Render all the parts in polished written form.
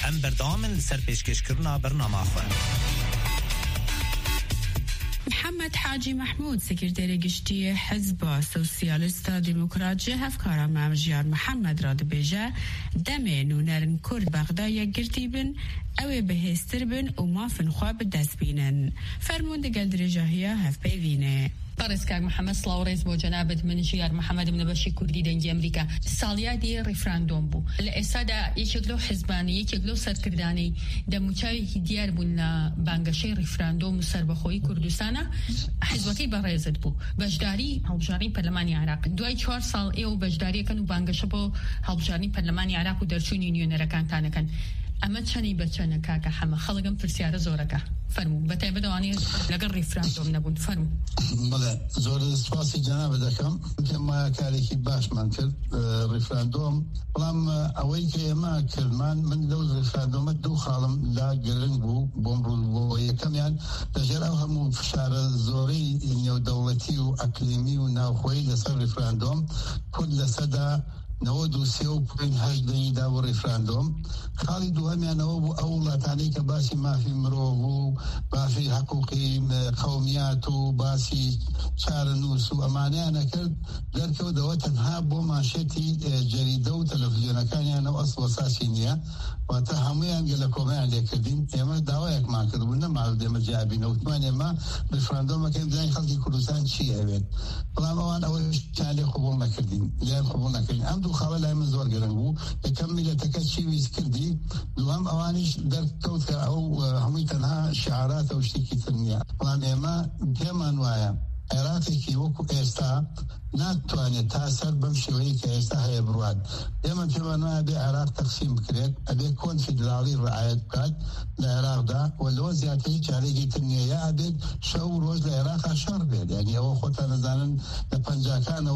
ام بردامن سر پیشکشکرنا برنامه خواه. محمد حاجی محمود سکرتری گشتی حزب سوسیالیست دموکرات هفکارا مامجیار محمد را دبیجه دمه نونرن کرد بغدای گرتیبن اوه بهستر بن و مافن خواب دست بینن فرمونده گلدر جاهیه هف بیوینه. بارسكار محمد سلاوريز بو جنابت من جيار محمد بن بشي كردي دنجي امريكا ساليا دي ريفراندوم بو الاسادا يشكلو حزباني يشكلو سركرداني دموچاي ديار بونا بانگشي ريفراندوم سربخوي كردستان حزبكي بريزت بو بجداري هلبجاري برلماني عراق دوای 4 سال ايو بجداري كانوا بانگش بو هلبجاري برلماني عراق و درچون يونيون ركان تانكن اما چنی بچنه کاکا همه خلقم پرسیاره زورکا فرمو بتای بدوانی لگر ریفراندوم نبود فرمو بله زور سپاسی جناب دکم که ما کاری که باش من کرد ریفراندوم بلام اوی که ما کرد من لو ریفراندوم دو خالم لا گرنگ بو بومرو بو یکم یان دجر او همو فشار زوری نیو دولتی و اقلیمی و ناوخوی لسر ریفراندوم کل صدا نودو سيو بين هجدني داو ريفراندوم خالي دوامي أنا أولا تانيك باسي ما في مروفو باسي حقوقي قومياتو باسي شار نوسو أماني أنا كرد دركو دواتنها بو ماشيتي جريدة وتلفزيون كان أنا أصل وساسينيا وتهمي أنجل كومي عليك كردين يما داوايك ما كردونا مع ديما جابين وثمانية ما ريفراندوم كان بداين خلقي كردستان شيء أبد بلام أوان أول شالي قبول ما كردين لين قبول ما كردين أمدو خاولا من زور قرنبو يكمل تكشي ويسكردي دوام أوانيش در كوت أو همي تنها شعارات أو شتيكي تنمية بلام إما كما نوايا عراقي كي وكو إستا ناتواني تاثر بمشوي كإستا هي برواد دائما كما نوايا بعراق تقسيم بكريت أبي كون فدرالي رعاية بكات العراق دا ولو زيادتي جاريكي تنمية يا أبي شو روز العراق أشار بيد يعني هو خوتا نزانن لبنجاكان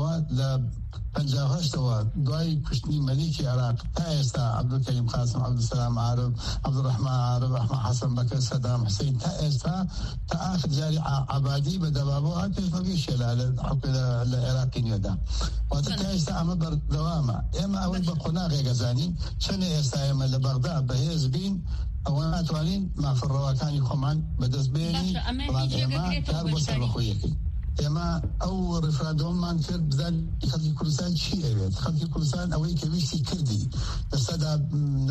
پنجاهش دوا دوای کشتنی ملیکی عراق تا استا عبدالکریم قاسم عبدالسلام عارف عبدالرحمن عارف احمد حسن بكر صدام حسين تا استا تا آخر جاري عبادي بدبابو هاتف مفيش حكم العراقي نيودا وتا استا اما بردوامه اما اول بقناغي غزاني شنو استا اما لبغداد بهيز بين اولا توانين ما في الرواكاني خمان بدس بيني اما كاربو سربخويكي اما او ريفراندوم من کرد بدن خلقی کردستان چی اوید خلقی کردستان اوی که ویشتی کردی دستا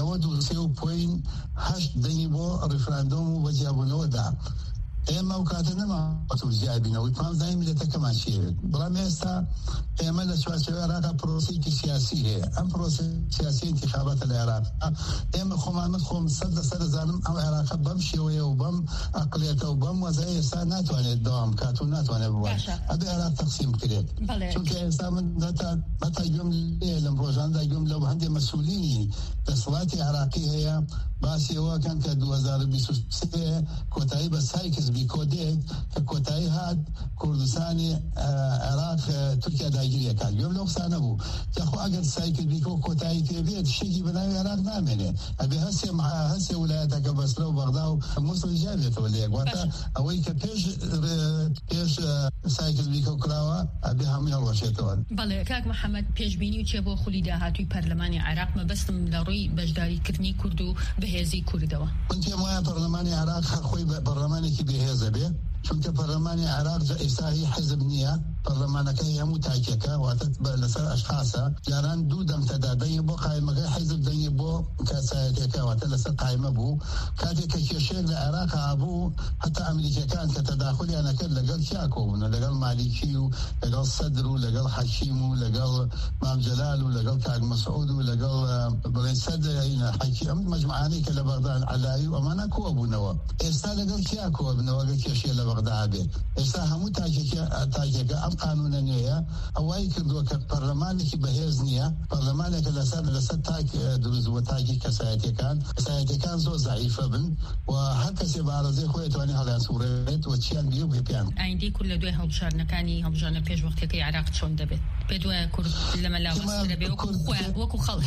93.8 دنی با ريفراندوم و جابو نودا اما وكاتنا ما توجابنا وتمام دائما لتكمان شيء بلا مستا اما لشواشي العراق بروسي سياسيه ام بروسي سياسي انتخابات العراق اما خمامت خم صد زانم او العراق بمشي وبم اقليته وبم وزي سنات وانا دوام كاتونات وانا بواش ابي العراق تقسيم كده شو كان متى يوم لما روزان دا يوم لو عندي مسؤولين تصواتي عراقيه هي باسي هو كان 2023 كوتاي بس هاي بكوديك كوتاي هاد كردستاني عراق تركيا دايجريا كان يوم لو سانبو تاخو اگر سايكل بيكو كوتاي تبيت شيء بناي عراق نامنه ابي هسه مع هسه ولايتك بس لو بغداد موصل جابت ولا وقتا اويك بيش سايكل بيكو كراوا ابي هم يروشتون بله كاك محمد بيش بيني وتشبو خليدا هاتوي برلماني عراق ما بس ضروري بجداري كرني كردو بهزي كردوا انت ما برلماني عراق خوي برلماني كي بهزه به چونکه برلمان عراق جائزه حزب نية برلمان كي متاككا وتتبع لسر اشخاصا جاران دو دم تدادين بو قائمه حزب دني بو كاسايكا وتلسر قائمه بو كاتي كشير العراق ابو حتى امريكا كان كتداخل انا كل لقال شاكو لقال مالكي لقال صدر لقال حكيم لقال مام جلال لقال كاج مسعود لقال بن صدر هنا حكيم مجموعاني كلا بغداد علاي وامانه كو ابو نوا استا لقال شاكو ابو نوا كشير بغداد استا همو تاجيكا ام قانونيه اواي كدو كبرلمان كي بهزنيه برلمان لسر تاك دروز وتاجي كسايتي كان زو ضعيفه بن وحتى سيبارزي خويتوني هلا سوريت وتشيان بيو بيان عندي كل دوي هبشارنا كاني هبجانا بيج وقت كي عراق شون دبت بدو كرد لما لا وصل بي وكو خل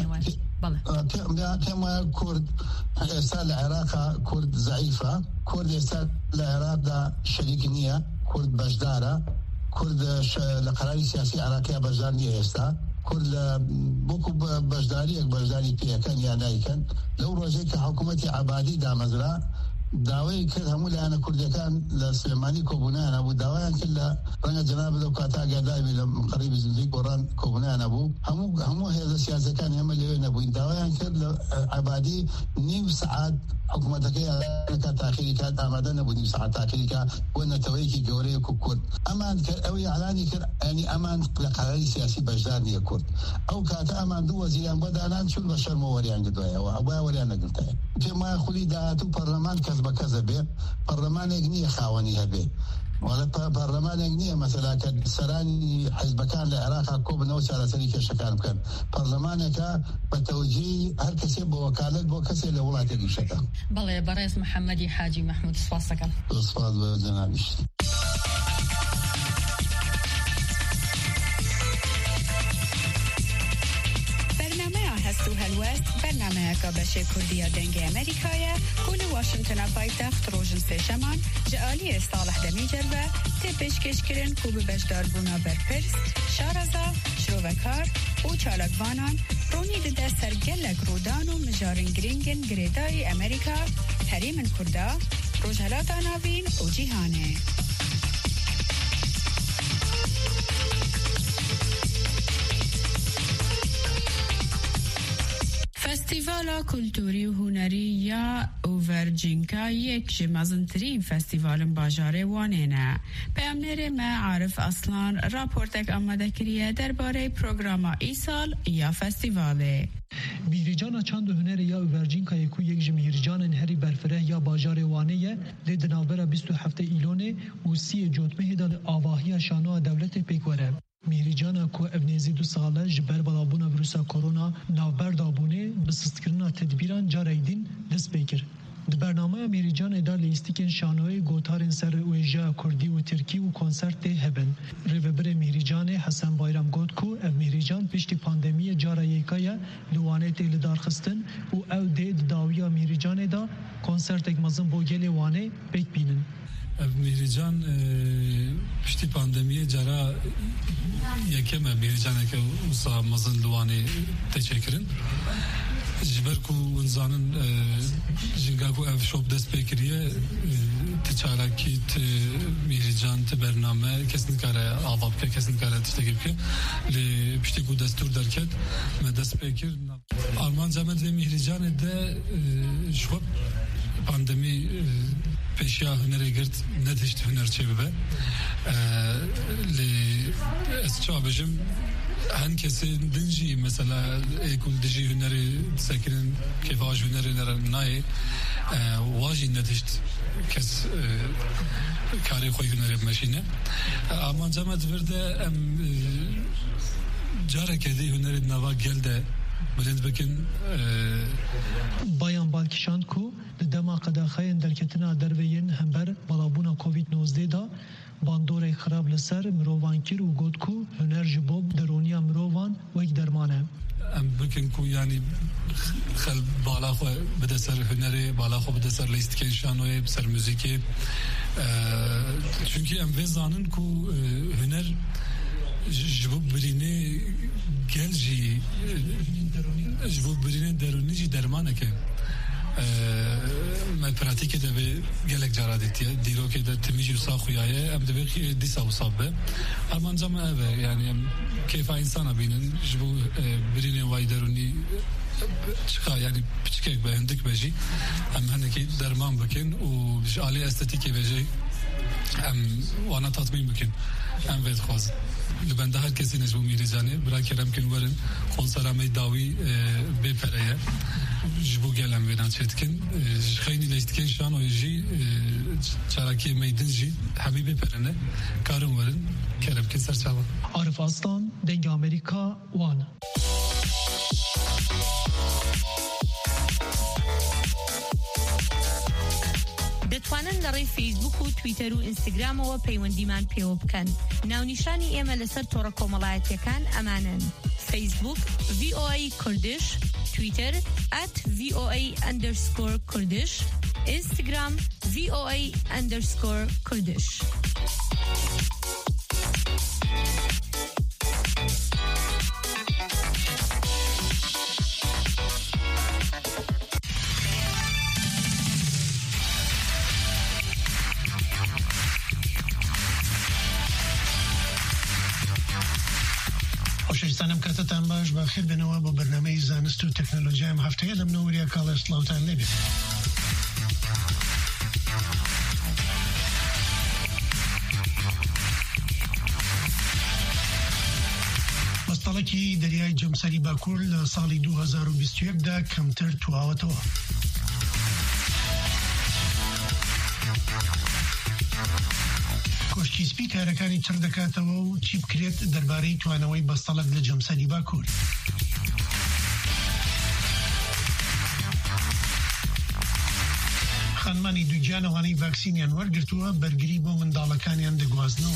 كما كرد سال العراق كرد ضعيفه كرد سال العراق دا شريك نيه كرد بجداره كرد لقرار سياسي عراقية بجدار نيه استا كل بوكو بجداري بيكن يا نايكن لو رجيك حكومتي عبادي دا مزرعة داوي كده هم اللي أنا كل كان لسليماني كوبنان أبو داوي كله رنا جناب لو كاتا قداي من قريب زنديق وران كوبنان أبو هم هذا السياسة كان يعمل لنا أبو داوي كده عبادي نيم ساعات حكومتك يا كتاخيري كانت أمادنا أبو نيم ساعات تاخيري كا وإن تويكي جوري كوكود أمان كأوي علاني كر يعني أمان لقراري سياسي بجدارني يكون أو كاتا أمان دو وزيران بدأنا شو البشر موريان قدوية وأبويا وريان قلتها كما خلي داتو برلمان كذا به برلمان اغنيه خاوني هبه ولا برلمان اغنيه مثلا كسراني حزب كان العراق كوب نوس على سريك شكان كان برلمانك بتوجيه هر كسي بوكاله بوكسي لولات الشكا بله برئيس محمدي حاجي محمود صفاسك صفاس جناب هستو هلوست برنامه کابشه کردیا دنگ امریکایه کل واشنطن پایتخت روشن سشمان جعالی صالح دمیجر و تپش کشکرین کوب بشدار بونا برپرس شارزا شروکار و چالکوانان رونی ده سرگلک رودان و مجارن گرینگن گریدای امریکا حریم کردا روجهلات آناوین و جیهانه فستیوال کلتوری و هنری یا اوورجینکا یک جمازنترین فستیوال باجاره وانینه. پیامنر ما عارف اصلان راپورتک آماده کریه درباره پروگرام ای سال یا فستیواله. میهرجان چند هنر یا اوورجینکا یک جمیهرجان هری برفره یا باجار وانه لید نوبر 27 ایلونه و 30 جوتمه دال آواهی شانو دولت پیکوره. میهرجان کو ابنیزی 2 ساله جبر بلابونا ویروسا کرونا نوبر دابونه بسستکرنا تدبیران جاریدین دست بکر. د برنامه میهرجان ادار لیستیکن شانوی گوتارن سر اویجا کردی و ترکی و کنسرت هبن. ریوبر میهرجان حسن بایرام گوت کو اف میهرجان پشتی پاندمی جارا یکایا لوانه تیل دارخستن و او دید داویا میهرجان دا کنسرت اگمازن بوگل وانه بیک بینن. میهرجان پشتی پاندمی جارا یکم میهرجانه که وسا مازن لوانه تشکرن. جبر کو انسانن جنگاکو اف شوب دست بکریه تچالاکیت میهرجان ت برنامه کسن کاره آواب که کسن کاره تشتگیب که لی پشتی کو دستور درکت من دست بکر آلمان زمد و میهرجان ده شوب پاندمی پیشیا هنری گرد نداشت هنر چه ببه لی از چه بجم هن کسی دنجی مثلا اکول دجی هنری سکرین که واج هنری نرنای واجی نداشت کس کاری خوی هنری ماشینه اما جامعه ورده جاره کدی هنری نوا گلده بلند بکن بایان بالکشان کو دما قداخاین درکتنا دروین همبر بلابونا کووید 19 دا باندور خراب لسر مروانکیر و گودکو هنر جبوب درونیا مروان و یک درمانه ام بکن کو یعنی خل بالا خو بده سر هنری بالا خو بده سر لیست کنشانوی بسر موزیکی چونکی ام وزانن کو هنر جبوب برینه گلجی جبوب برینه درونی جی درمانه که ما پراتیک ده به گلک جرادیتیه دیرو که ده تمیجی وصا خویایه ام ده بخی دیسا وصابه اما جمع اوه یعنی کیف انسان بینن جبو برینه وای درونی چکا یعنی پچکک به هندک بجی ام هنکی درمان بکن و جالی استتیکی بجی ام وانا تطمیم بکن ام وید خواست لبنده هر کسی نجبو میریزانه برای کرم کن ورن خونسرامه داوی بپره جبو گلم ویدان چتکن خیلی لیستکن شان و جی چراکی میدن جی همی بپرنه کارم ورن کرم کن سرچاوه عارف اصلان دنگ امریکا وان دەتوانن لەڕێی فیسبوک و تویتەر و ئینستاگرامەوە پەیوەندیمان پێوە بکەن. ناونیشانی ئێمە لەسەر تۆڕە کۆمەڵایەتیەکان ئەمانن: فیسبوک VOA کوردش، تویتر @VOA_کوردش، ئینستاگرام VOA_کوردش. خۆشەویستانم کاتتان باش بەخێر بنەوە بۆ بەرنامەی زانست و تەکنۆلۆژیا ئەم هەفتەیە لەم نەوەریە کاڵە سڵاوتان لێبێت. بەستەڵەکی دەریای جەمسەری باکوور لە ساڵی 2021دا کەمتر تواوەتەوە. کۆشکی سپی کارەکانی چڕ دەکاتەوە و چی بکرێت دەربارەی توانەوەی بەستەڵەک لە جەمسەری باکوور. خانمانی دووجانەوانەی ڤاکسینیان وەرگرتووە بەرگری بۆ منداڵەکانیان دەگوازنەوە.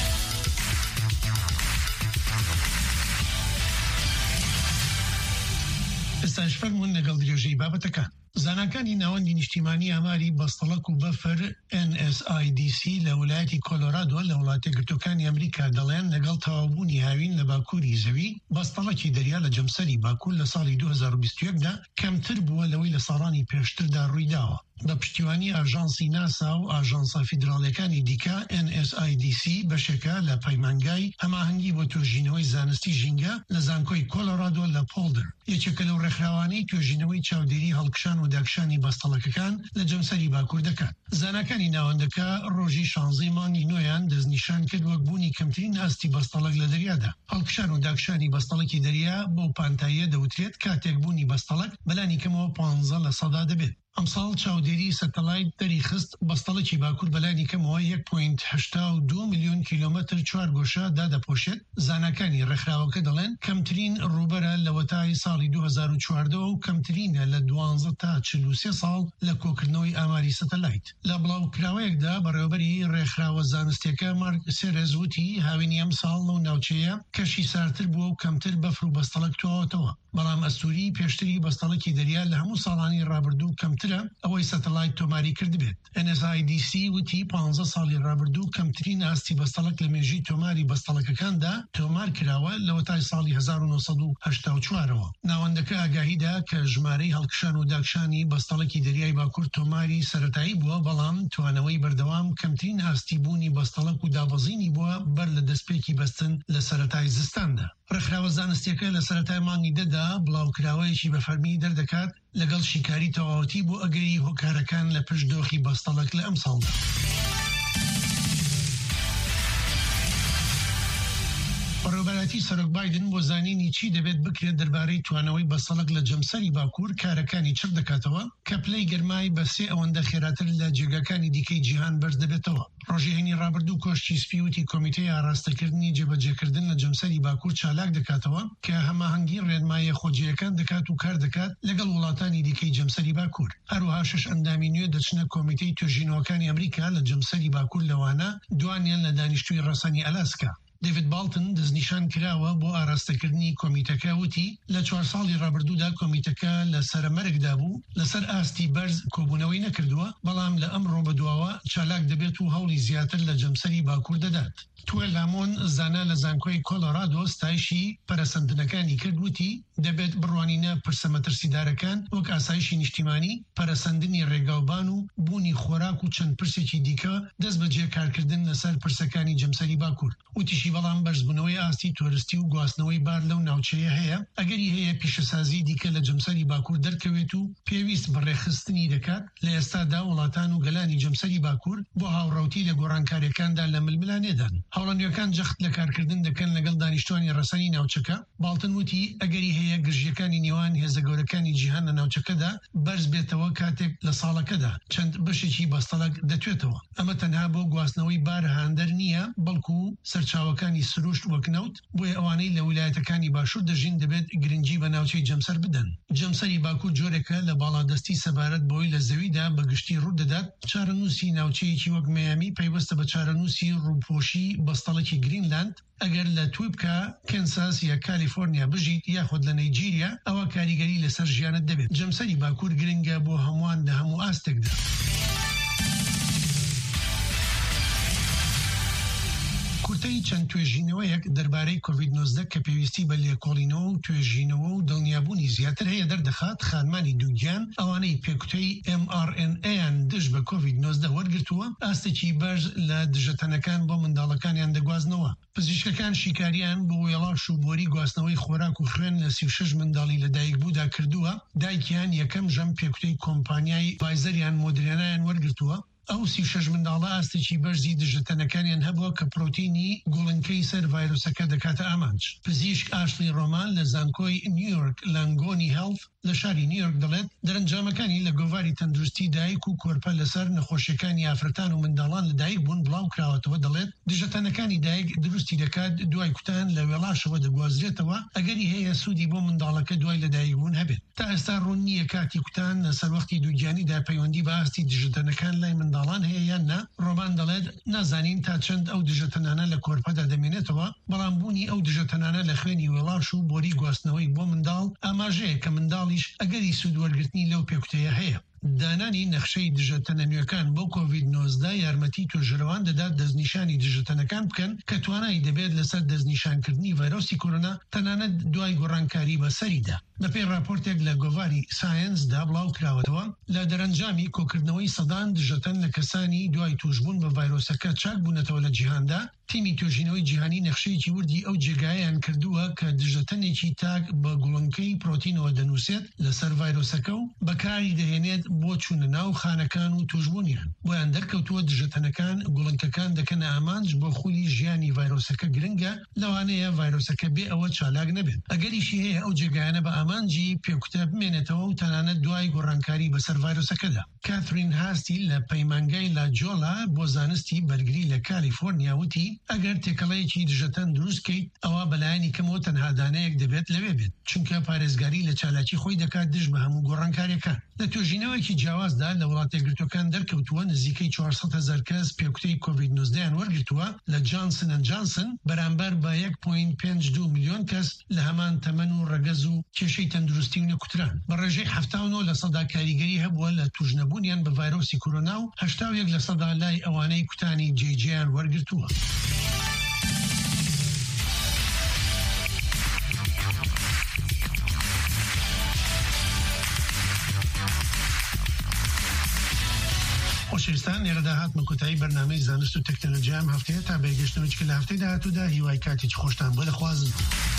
ئێستاش فەرمونون لەگەڵ درێژەی بابەتەکان. زانکانی ناوەندی نیشتیمانی ئاماری بەستەڵەک و بەفەر NSIDC لە وڵایەتی کۆلۆرادۆ لە وڵاتە گرتوەکانی ئەمریکا دەڵێن لەگەڵ تەواوبوونی هاوین لە باکووری زەوی بەستەڵەکی دەریا لە جەمسەری باکوور لە ساڵی 2021دا کەمتر بووە لەوەی لە ساڵانی پێشتردا ڕوویداوە. بە پشتیوانی ئاژانسی ناسا و ئاژانسە فیدراڵیەکانی دیکە NSIDC بەشێکە لە پەیمانگای هەماهەنگی بۆ توێژینەوەی زانستی ژینگە لە زانکۆی کۆلۆرادۆ لە پۆڵدر، یەکێکە لەو ڕێکخراوانەی توێژینەوەی چاودێری هەڵکشان و داکشانی بەستەڵەکەکان لە جەمسەری باکوور دەکات. زانکانی ناوەندەکە ڕۆژی 16 مانگی نۆیان دەستنیشان کرد وەک بوونی کەمترین ئاستی بەستەڵەک لە دەریادا. هەڵکشان و داکشانی بەستەڵەکی دەریا بۆ پانتاییە دەوترێت کاتێک بوونی بەستەڵەک بەلانی کەمەوە 15 لە سەدا دەبێت. ئەمساڵ چاودێری سەتەلایت دەریخست بەستەڵەکی باکوور بەلانی کەمەوە 1.82 میلیۆن کیلۆمەتر چوارگۆشە دادەپۆشێت. زانکانی ڕێکخراوەکە دەڵێن کەمترین ڕوبەرە لە وەتای ساڵی 2014 و کەمترینە لە 12 تا 43 ساڵ لە کۆکردنەوەی ئاماری سەتەلایت. لە بڵاوکراوەیەکدا بەڕێوەبەری ڕێکخراوە زانستیەکە مارک سێرز وتی هاوینی ئەم ساڵ لەو ناوچەیە کەشی سارتر بووە و کەمتر بەفر و بەستەڵەک تواوەتەوە. بەڵام ئەستوری پێشتری بەستەڵەکی دەریا لە هەموو ساڵانی ڕابردوو کەمترە ئەوەی سەتەلایت تۆماری کردبێت. NSIDC وتی 15 ساڵی ڕابردوو کەمترین ئاستی بەستەڵەک لە مێژووی تۆماری بەستەڵەکەکاندا تۆمار کراوە لە وەتای ساڵی 1984ەوە. ناوەندەکە ئاگاهیدا کە ژمارەی هەڵکشان و داکشانی بەستەڵەکی دەریای باکوور تۆماری سەرەتایی بووە، بەڵام توانەوەی بەردەوام کەمترین ئاستی بوونی بەستەڵەک و دابەزینی بووە بەر لە دەستپێکی بەستن لە سەرەتای زستاندا. ڕێکخراوە زانستیەکە لە سەرەتای مانگی دەدا بڵاوکراوەیەکی بەفەرمی دەردەکات لەگەڵ شیکاری تەواوەتی بۆ ئەگەری هۆکارەکان لە پشت دۆخی بەستەڵەک لە ئەم ساڵدا. بەڕێوەبەراتی سەرۆک بایدن بۆ زانینی چی دەبێت بکرێت دەربارەی توانەوەی بەستەڵەک لە جەمسەری باکوور کارەکانی چڕ دەکاتەوە کە پلەی گەرمای بە 3 ئەوەندە خێراتر لە جێگەکانی دیکەی جیهان بەرز دەبێتەوە. ڕۆژێنی ڕابردوو کۆشتی سپیوتی کۆمیتەی ئاراستەکردنی جێبەجێکردن لە جەمسەری باکوور چالاک دەکاتەوە کە هەماهەنگی ڕێنمایە خۆجیەکان دەکات و کار دەکات لەگەڵ وڵاتانی دیکەی جەمسەری باکوور. هەروەها 6 ئەندامی نوێ دەچنە کۆمیتەی توێژینەوەکانی ئەمریکا لە جەمسەری باکوور لەوانە دوانیان لە دانیشتووی ڕەسەنی ئەلاسکا. دیوید بالتن دەستنیشان کراوە بۆ ئاراستەکردنی کۆمیتەکە وتی لە 4 ساڵی ڕابردوودا کۆمیتەکە لە سەرمەرگدا بوو لەسەر ئاستی بەرز کۆبوونەوەی نەکردووە، بەڵام لە ئەمڕۆ بەدواوە چالاک دەبێت و هەوڵی زیاتر لە جەمسەری باکوور دەدات. توێ لامۆن زانا لە زانکۆی کۆلۆرادۆ ستایشی پەرەسەندنەکانی کرد وتی دەبێت بڕوانینە پرسە مەترسیدارەکان وەک ئاسایشی نیشتیمانی، پەرەسەندنی ڕێگاوبان و بوونی خۆراک و چەند پرسێکی دیکە دەست بەجێ کارکردن لەسەر پرسەکانی جەمسەری باکوور. وتیشی بەڵام بەرزبوونەوەی ئاستی تۆرستی و گواستنەوەی بار لەو ناوچەیە هەیە، ئەگەری هەیە پیشەسازی دیکە لە جەمسەری باکوور دەرکەوێت و پێویست بەڕێخستنی دەکات لە ئێستادا وڵاتان و گەلانی جەمسەری باکوور بۆ هاوڕەوتی لە گۆڕانکاریەکاندا لە ململانێدان. هەوڵەنیەکان جەخت لە کارکردن دەکەن لەگەڵ دانیشتوانی ڕەسەنی ناوچەکە. بالتن وتی ئەگەری هەیە گرژیەکانی نێوان هێزە گەورەکانی جیهان لە ناوچەکەدا بەرز بێتەوە کاتێک لە ساڵەکەدا چەند بەشێکی بەستەڵەک دەتوێتەوە. ئەمە تەنها بۆ گواستنەوەی بار هاندەر نییە، بەڵکو سەرچاوەکانی سروشت وەک نەوت بۆیە ئەوانەی لە ویلایەتەکانی باشوور دەژین دەبێت گرنگی بە ناوچەی جەمسەر بدەن. جەمسەری باکوور جۆرێکە لە باڵادەستی سەبارەت بۆی لە زەویدا بەگشتی ڕوودەدات. چارەنووسی ناوچەیەکی وەک مەیامی پەیوەستە بە چارەنووسی ڕووپۆشی بەستەڵەکی گرینلاند. ئەگەر لە تویبکە، کەنساس یا کالیفۆرنیا بژیت یاخود لە نایجیریا، ئەوە کاریگەری لەسەر ژیانت دەبێت. جەمسەری باکوور گرنگە بۆ هەمووان لە هەموو ئاستێکدا. کورتەی چەند توێژینەوەیەک دەربارەی کۆڤید-19 کە پێویستی بە لێکۆڵینەوە و توێژینەوە و دڵنیابوونی زیاتر هەیە دەردەخات خانمانی دووگیان ئەوانەی پێکوتەی mRNA-یان دژ بە کۆڤید-19 وەرگرتووە ئاستێکی بەرز لە دژەتەنەکان بۆ منداڵەکانیان دەگوازنەوە. پزیشکەکان شیکاریان بۆ وێڵاش و بۆری گواستنەوەی خۆراک و خوێن لە 36 منداڵی لە دایکبوودا کردووە. دایکیان یەکەم ژەم پێکوتەی کۆمپانیای ڤایزەریان مۆدرێنایان وەرگرتووە. ئەو 36 منداڵە ئاستێکی بەرزی دژەتەنەکانیان هەبووە کە پرۆتینی گوڵنکەی سەر ڤایرۆسەکە دەکاتە ئامانج. پزیشک ئاشلی ڕۆمان لە زانکۆی نیویۆرک لانگۆنی هێڵث لە شاری نیویۆرک دەڵێت دەرەنجامەکانی لە گۆڤاری تەندروستی دایک و کۆرپە لەسەر نەخۆشیەکانی ئافرەتان و منداڵان لە دایک بوون بڵاو کراوەتەوە. دەڵێت دژەتەنەکانی دایک دروستی دەکات دوای کوتان لە وێڵاشەوە دەگوازرێتەوە ئەگەری هەیە سوودی بۆ منداڵەکە دوای لە دایک بوون هەبێت. تا ئێستا ڕوون نییە کاتی کوتان لەسەر وەختی دووگیانیدا پەیوەندی بە ئاستی دژەتەنەکان لای منداڵان هەیە یان نا. ڕۆمان دەڵێت نازانین تا چەند ئەو دژەتەنانە لە کۆرپەدا دەمێنێتەوە، بەڵام بوونی ئەو دژەتەنانە لە خوێنی وێڵاش و بۆری گواستنەوەی بۆ منداڵ ئاماژەیە کە منداڵیش ئەگەری سوودوەرگرتنی لەو پێکوتەیە هەیە. دانانی نەخشەی دژەتەنە نوێکان بۆ کۆڤید-19 یارمەتی تۆژەرەوان دەدات دەستنیشانی دژەتەنەکان بکەن کە توانایی دەبێت لەسەر دەستنیشانکردنی ڤایرۆسی کۆرۆنا تەنانەت دوای گۆڕانکاری بەسەریدا. بەپێی راپۆرتێک لە گۆڤاری ساینسدا بڵاو کراوەتەوە لە دەرەنجامی کۆکردنەوەی سەدان دژەتەن لە کەسانی دوای توشبوون بە ڤایرۆسەکە چاک بوونەتەوە لە جیهاندا. تیمی توێژینەوەی جیهانی نەخشەیەکی وردی ئەو جێگایان کردووە کە دژەتەنێکی تاک بە گوڵنکەی پرۆتینەوە دەنووسێت لەسەر ڤایرۆسەکە و بەکاری دەهێنێت بۆ چوونە ناو خانەکان و توشبوونیان. بۆیان دەرکەوتووە دژەتەنەکان گوڵنکەکان دەکەنە ئامانج بۆ خولی ژیانی ڤایرۆسەکە گرنگە، لەوانەیە ڤایرۆسەکە بێ ئەوە چالاک نەبێت. ئەگەریشی هەیە ئەو جێگایانە بە ئامانجی پێکوتە بمێنێتەوە و تەنانەت دوای گۆڕانکاری بەسەر ڤایرۆسەکەدا. کاترین هاستی لە پەیمانگای لاجۆلا بۆ زانستی بەرگری لە کالیفۆرنیا وتی ئەگەر تێکەڵەیەکی دژەتەن دروستکەیت ئەوە بەلایانی کەمەوە تەنها دانەیەک دەبێت لەوێ بێت، چونکە پارێزگاری لە چالاکی خۆی دەکات دژ بە هەموو گۆڕانکاریەکان. لە توێژینەوەیەکی جیاوازدا لە وڵاتە یەکگرتوەکان دەرکەوتووە نزیکەی 400,000 کەس پێکوتەی کۆڤید-19 وەرگرتووە لە جانسن ئەند جانسن بەرامبەر بە 1.52 میلیۆن کەس لە هەمان تەمەن و ڕەگەز و کێشەی تەندروستی و نەکوتران. بە ڕێژەی 79% کاریگەری هەبووە لە توژنەبوونیان بە ڤایرۆسی کۆرۆنا و 81% لای ئەوانەی کوتانی جێجیان وەرگرتووە. خۆشەویستان، لێرەدا هاتمە کۆتایی بەرنامەی زانست و تەکنۆلۆژیام هەفتەیە تا بەیگەشتنەوەی کە لە هەفتەی داهاتوودا هیوای کاتێکی خۆشتان بۆ دەخوازم.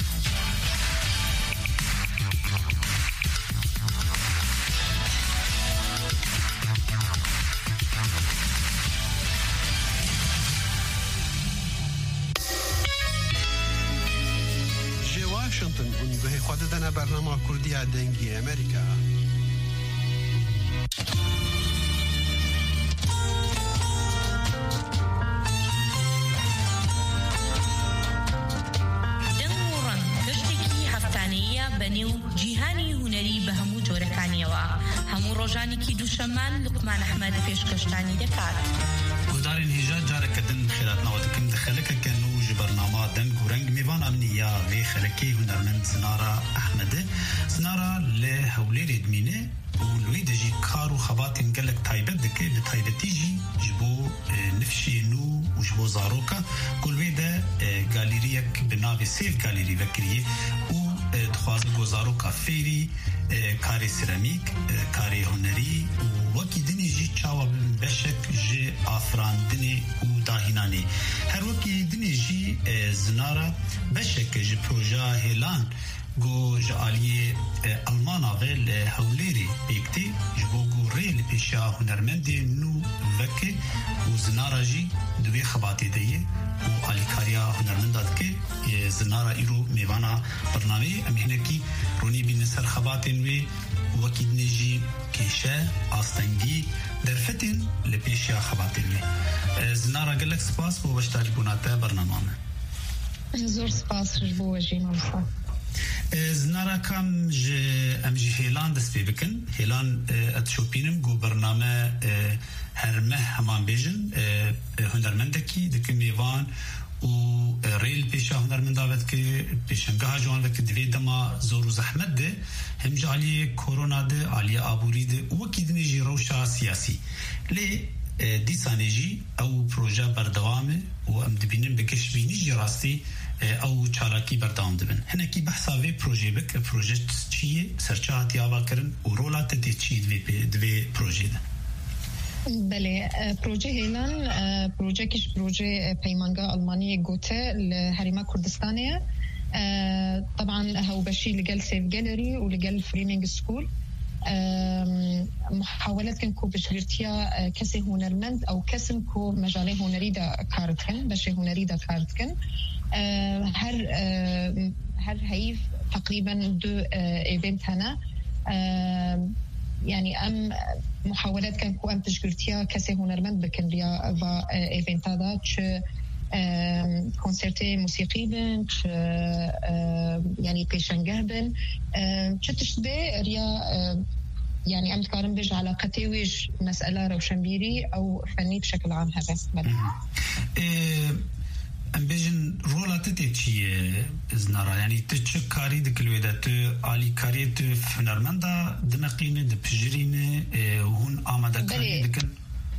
واشنطن هون به خود دنا برنامه کردی دنگی امریکا. بەنێو جیهانی هوەری بە هەموو جۆرەکانیەوە هەموو ڕۆژانێکی دووشەمان لوقمان ئەحمەد پێشکەشتانی دەکات. گودارین هیجا جارەکەدن خێراتنەوە دەکەم دەخەلەکەکەن و ji بەرنامە دەنگ و رەنگ میوان ئەمنیە vê xelekê hunermend Zinara Ehmedê Zinara lê Hewlêrê dimîne û li wê de jî kar û xebatên gelek taybet dike bi taybetî jî ji bo nifşê nû û ji bo zaroka ku li wê de galeriyek bi navê Sêv Galerî vekiriye û dixwaze gozaroka fêrî karê seramîk karê hunerî û wekî dinê jî çawa beşek ji afirandinê û dahînanê her wekî dinê jî Zinara beşek ji projeya hêlan got ji aliyê Almana ve li Hewlêrê pêktî ji bo gorê li pêşiya hunermendê nû veke û Zinara jî di wê xebatê de ye û alîkariya hunermenda dike. Zinara îro mêvana bernameyê em hinekî ronî bîne ser xebatên wê wekî dinê jî kêşe astengî derfetên li pêşiya xebatên wê. Zinara gelek spas bû beşdarîbûna te bernama me. Zor spas ji bo wejî Musa. Zinara kam ji em jî hêlan dest pê bikin. Hêlan et şopînim got bername her meh heman bêjin hunermendekî dike mêvan û rê li pêşa hunermenda vedike pêşengeha wan veke divê dema zor û zehmet de hem ji aliyê korona de aliyê aborî de û wekî dinê jî rewşa siyasî lê دیسانجی او پروژه بردوامه و ام دبینن بکش بینی جراستی او چالاکی بردام دبن هنکی بحثا وی پروژه بک پروژه چیه سرچاهت یاوا کرن و رولات تی چی دوی پروژه ده بله پروژه هیلان پروژه کش پروژه پیمانگاه آلمانی گوته لهریما کردستانیه طبعا هو بشي لقال سيف جاليري ولقال فريمينج سكول محاولات كنكو بشغيرتيا كسي هنرمند او كسنكو مجالي هنريدا كارتكن بشي هنريدا كارتكن هر هيف تقريبا دو ايفنت هنا يعني ام محاولات كنكو ام تشغيرتيا كسي هنرمند بكن ريا فا ايفنت هذا كونسرتي موسيقي بن يعني بيشنجه بن تشتبه ريا يعني أم تكارم بيج على قتيويج مسألة روشنبيري أو فني بشكل عام هذا أم بيجن رولات تيجي زنارا يعني تشكاري دكلويدات علي كاريت فنرمندا دنقينه دبجرينه وهون آماده كاري دكن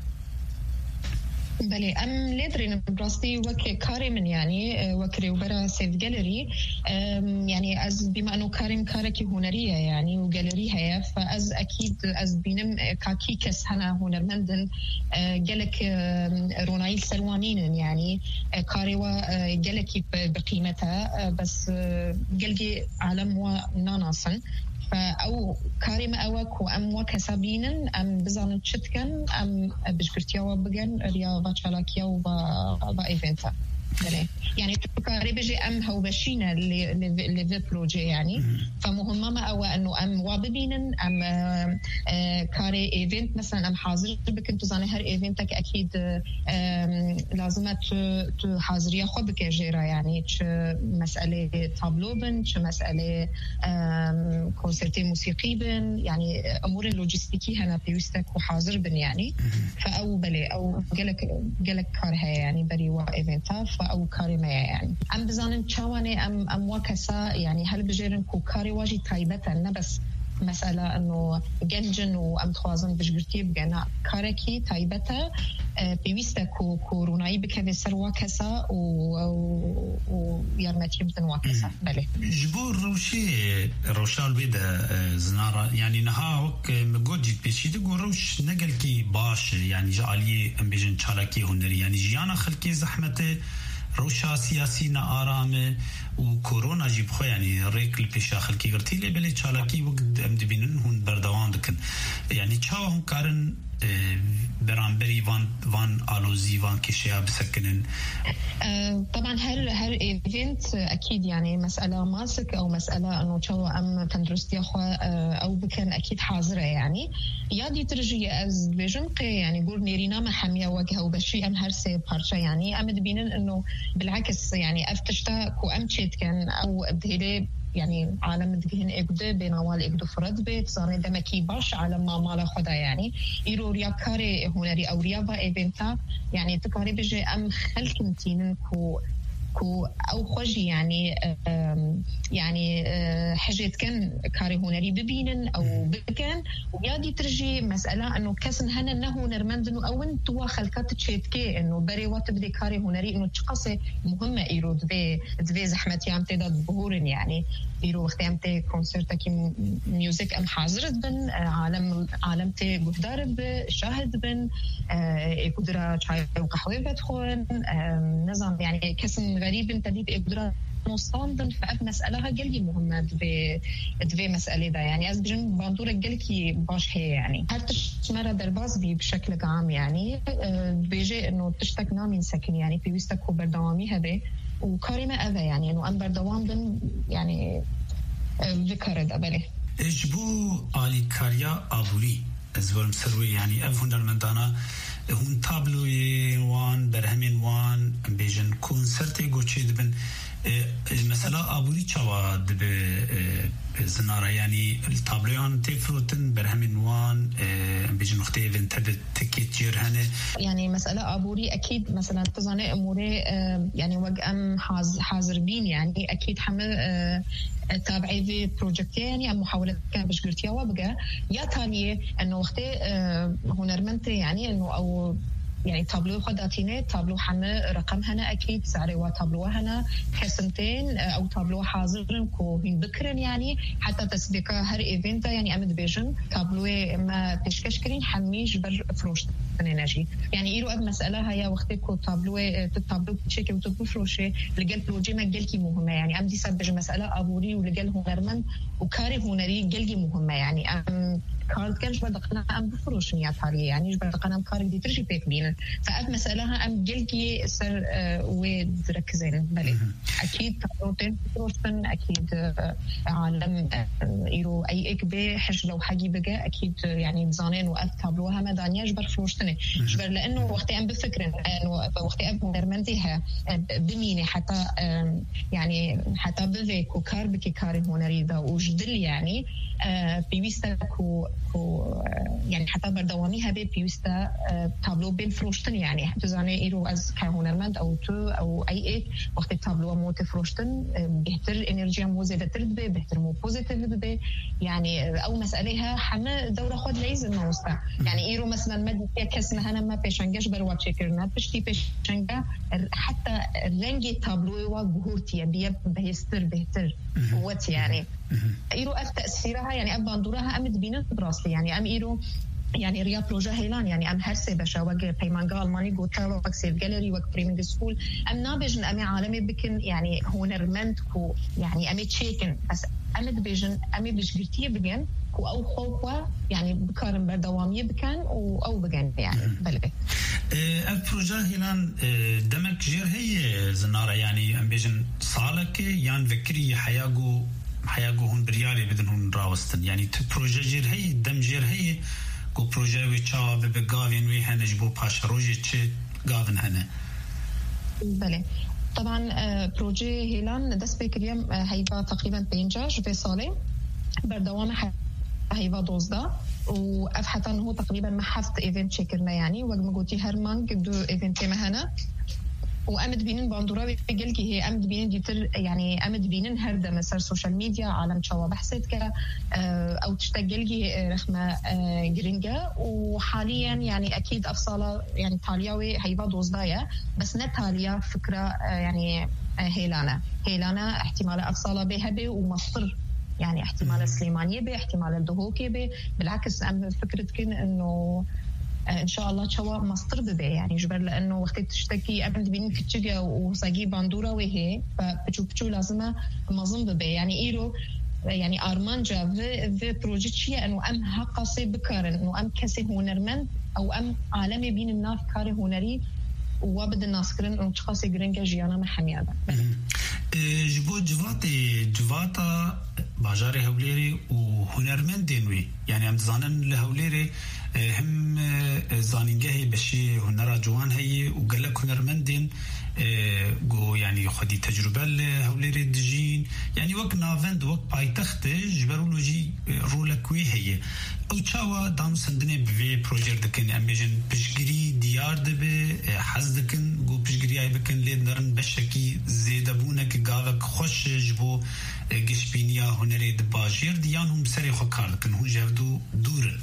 بله ام ليدرين براستي وكاري من يعني وكري وبرا سيف جاليري يعني از بما انه كارم كاركي هنريه يعني وجاليري هي فاز اكيد از بينم كاكي كس هنا هنرمندن جالك رونايل سلوانين يعني كاري وجالكي بقيمتها بس جلجي عالم وناناسن فأو كارم أوك وأم وكسابينن أم بزان تشتكن أم بشكرتيا وبجن ريا باتشالاكيا وبا إيفنتا يعني تكاري بيجي أم هو بشينا اللي في بروجي يعني فمهم ما أو أنه أم واببينن أم كاري إيفنت مثلا أم حاضر بكن تزاني هر إيفنتك أكيد لازمة تحاضرية خو بكجيرا يعني مسألة تابلو بن مسألة كونسرتي موسيقي بن يعني أمور اللوجستيكي هنا بيوستك وحاضر بن يعني فأو بلي أو جلك كارها يعني بري وا إيفنتا أو كاريمة يعني أم بزانن تشاواني أم وكسا يعني هل بجيرن كو كاري واجي تايبتا بس مسألة أنه جنجن وأم خوازن بجبرتي بجنا كاركي تايبتا بيويستا كو روناي بكذا سر وكسا ويرمتي بدن وكسا بله جبور روشال بيدا زنارة يعني نهاوك مجوجي بيشيد روش نقل كي باش يعني جالي أم بيجن تشالكي هنري يعني جيانا خلكي زحمته روشا سياسي نآرامه وكورونا جيب خو يعني ريك البيشا خلكي قرتي لي بلي تشالاكي وقت ام دبينن هون بردوان دكن يعني تشاو هم كارن برانبري وان آلوزي وان كيشيا بسكنن طبعا هر ايفنت اكيد يعني مسألة ماسك او مسألة انه تشاو ام تندرستي اخو او بكن اكيد حاضرة يعني يادي ترجي از بجنقي يعني قول نيرينا ما حمية وجهه وبشي ام هرسي بارشا يعني ام دبينن انه بالعكس يعني افتشتا كو ام تشيت كان او بهيلي يعني عالم دقيهن اقده بنوال اقده فرد بيت صاري دمكي باش عالم ما مالا خدا يعني يرو ريا كاري هنري او رياضة ايفنتا يعني تكاري بجي ام خلكنتين كو او خوجي يعني حاجات كان كاري هنري ببينن او بكن ويادي ترجي مسألة انه كسن هنا انه نرمندن او انتوا خلكات تشيتكي انه بري وات بدي كاري هنري انه تقصي مهمة ايرو دبي زحمتي عم تداد بهورن يعني ايرو وقت عم تي كونسرتك ميوزك ام حاضرت بن عالم تي قدار بشاهد بن قدرة شاي وقهوة بدخل نظام يعني كسن غريب انت دي قدرة مستندن فأب مسألة جلي مهمة دبي مسألة ده يعني از بجن باندورة جلكي باش هي يعني هل تشمرة درباز بي بشكل عام يعني بيجي انه تشتك نامين سكن يعني في ويستك وبردوامي هذا وكارمة أذى يعني انه ام بردوام بن يعني ذكر دبله اجبو آلي كاريا آبوري ازولم سروي يعني افهن المندانا هون تابلوی وان برهمین وان بیجن کنسرتی گوچید بن المسألة أبوري شواد بزنارة يعني التابلوان تفروتن برهم وان بيجن اختي بنتبت تكيتير هنا يعني مسألة أبوري أكيد مثلا تزاني أموري يعني وقام حاضر بين يعني أكيد حمل تابعي في بروجكت يعني أم محاولة كان بشجرتيا وبقى يا تانية إنه وقتي هنرمنتي يعني إنه أو يعني تابلو خداتينه تابلو حنا رقم هنا أكيد سعره وتابلو هنا كسنتين أو تابلو حاضر كو بكرن يعني حتى تسبيكا هر إيفنت يعني أمد بيجن تابلو ما تشكش كرين حميش بر فروش نجي يعني إيرو أب مسألة هيا وقت كو تابلو تشيكي وتبو فروشة لجل بروجي ما جلكي مهمة يعني أم دي سبج مسألة أبوري ولجل هنرمن وكاري هنري جلكي مهمة يعني أم كارد كانش بدقنا أم بفروش نيات هاري يعني بدقنا أم كارد دي ترجي بيك بينا فأب مسألة أم جلكي سر ودركزين بلي أكيد تابلوتين فروشن أكيد عالم إيرو أي إكبي حش لو حاجي بقى أكيد يعني بزانين وأب تابلوها مدانية جبر فروشتني جبر لأنه وقت أم بفكرن إنه وقت أب هنرمنتيها بميني حتى يعني حتى بذيك وكار بكي كاري هنري ذا وجدل يعني بيوستا كو يعني حتى بردواميها بيوستا تابلو بين فروشتن يعني تزاني إيرو از كهونرمند أو تو أو أي وقت التابلو مو تفروشتن بيهتر إنرجيا مو زيادة ترد بيهتر مو بوزيتيف بي يعني أو مسألة حما دورة خود لازم نوستا يعني إيرو مثلا مد كسمة هنا ما بيشنجش بروا تشكرنا بشتي بيشنجا حتى رنجي تابلو وجهورتي بيستر بيهتر قوتي يعني إيرو تأثيرها يعني أب بندورها أمد بينا براسي يعني أم إيرو يعني ريا بروجا هيلان يعني أم هرسي بشا وجه بيمانجا ألماني قوتا وقت سيف جاليري وقت بريمينج سكول أم نابجن أمي عالمي بكن يعني هونرمنت كو يعني أمي تشيكن بس أمد بيجن أمي بشجرتيه بجن كو أو خوفة يعني بكارن بردوامية بكن أو بجن يعني بلبي البروجا هيلان دمك جير هي زنارة يعني أم بيجن صالك يعني فكري حياجو هون بريالي بدن هون راوستن يعني بروجا جير هي دم جير هي كو بروجا ويتشا ببقاوين ويها نجبو باشا روجي تشي قاذن هنا بله طبعا بروجي هيلان دس بكريم هيبا تقريبا بينجاج في صالي بردوام هيبا دوزدا وأفحتا هو تقريبا ما حفت ايفنت شكرنا يعني وقم قوتي هرمان قدو ايفنتي مهنا وأمد بينن باندورا بيجلكي هي أمد بينن ديتر يعني أمد بينن هردا مسار سوشيال ميديا عالم شوا بحثت ك أو تشتغلكي رخمة جرينجا وحاليا يعني أكيد أفصالة يعني تالياوي هيبا دوزدايا بس نتاليا فكرة يعني هيلانا احتمال أفصالة بهبة ومصر يعني احتمال سليمانية به احتمال الدهوكي به بالعكس أم فكرتكن إنه إن شاء الله شوا مصدر ببي يعني جبر لأنه وقت تشتكي أبد بين كتشجع وساقي باندورا وهي فبتشو لازمه مظن ببي يعني إيرو يعني أرمانجا في بروجيت شيء إنه أم هقصي بكارن إنه أم كسي هونرمن أو أم عالمي بين الناس كاري هونري وابد الناس كرن إنه تخاصي جرينجا جيانا محميادا جبو جواتا باجاري هوليري وهنرمن دينوي يعني أم زانن لهوليري هم زانينجه هي بشي هنرا جوان هي وقالك هنرمندين جو يعني خدي تجربة لهوليري دجين يعني وقت نافند وقت بايتخت جبرولوجي رولكوي هي او تشاوا دام سندني بفي بروجيكت دكن امبيجن بشجري ديار دبي حز دكن جو بشجري اي بكن ليد نرن بشكي زيدبونك قاوك خوش جبو قشبينيا هنري دباجير ديانهم سري خو كاردكن هو جافدو دور